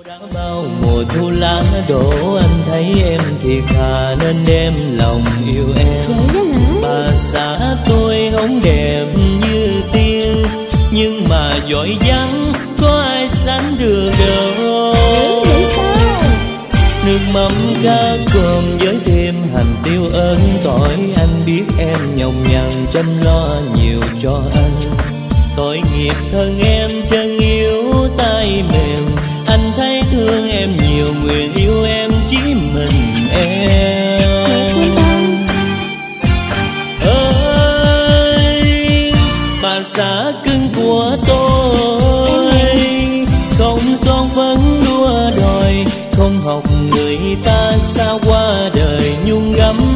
Bao mùa thu lá đổ anh thấy em thiệt thà nên đem lòng yêu em. Bà xã tôi không đẹp như tiên nhưng mà giỏi vắng có ai sánh được đâu. Nước mắm cá cơm với thêm hành tiêu ớt tỏi, anh biết em nhọc nhằn chăm lo nhiều cho anh. Tội nghiệp thân em chân yếu tay mềm, anh thấy thương em nhiều, nguyện yêu em chỉ mình em. Ơi bà xã cưng của tôi, không son phấn đua đòi, không học người ta xa qua đời nhung gấm